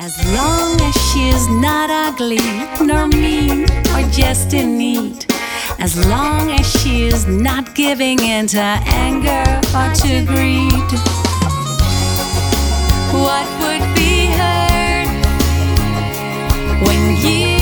As long as she is not ugly, nor mean, or just in need. As long as she is not giving in to anger or to greed. What would be heard when you